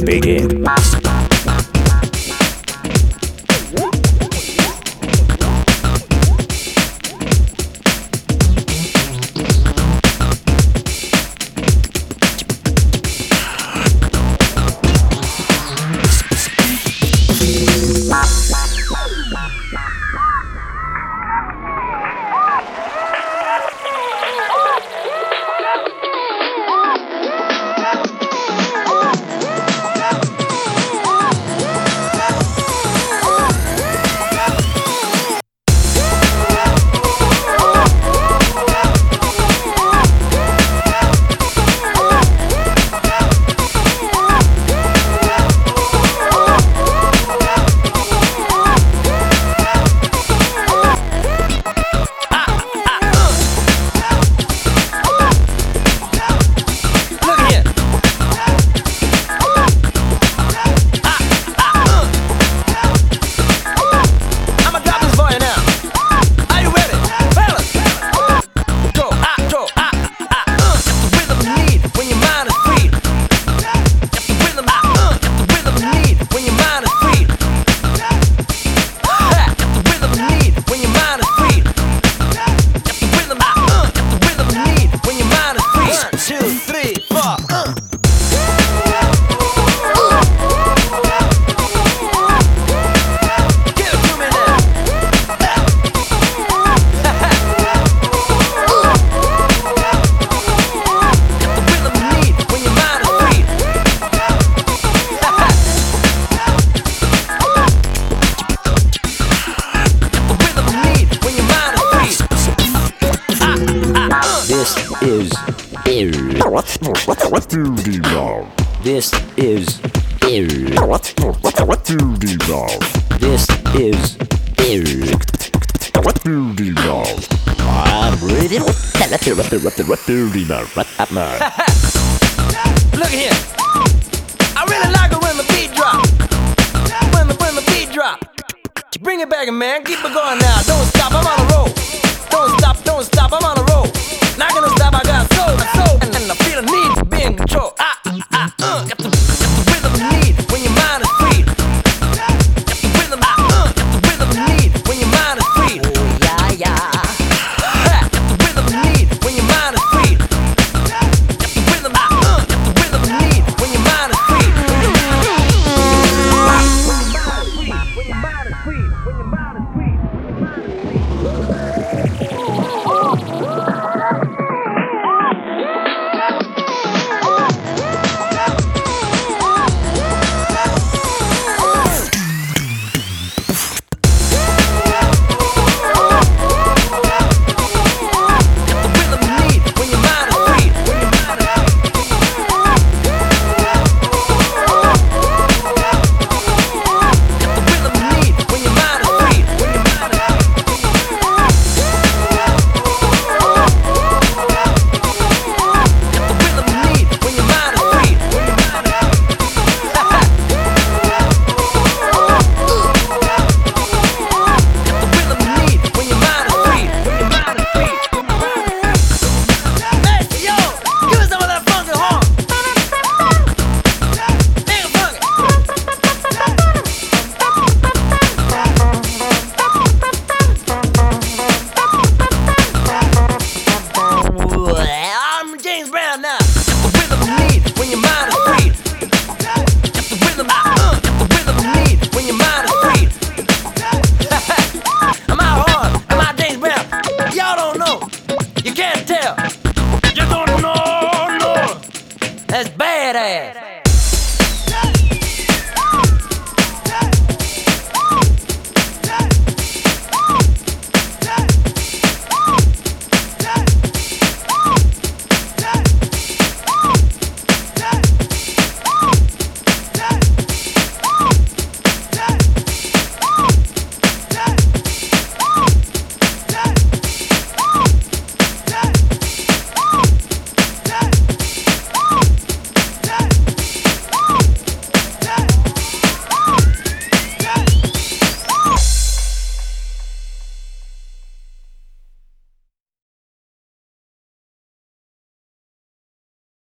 begin. This is what do you know? This is what do you know? I'm ready. What do you know? Look here. I really like it when the beat drop. When the beat drop. Bring it back, man. Keep it going now. Don't stop. I'm on a roll. Don't stop. I'm on a roll. Not gonna stop. I got soul, and I feel the need to be in control. Got the rhythm you need when your mind is free. Got the rhythm, got the rhythm you need when your mind is free. Oh yeah. Got the rhythm you need when your mind is free. Got the rhythm, got the rhythm you need when your mind is free. When your mind is free. When your mind is free. When your mind is free. That's badass.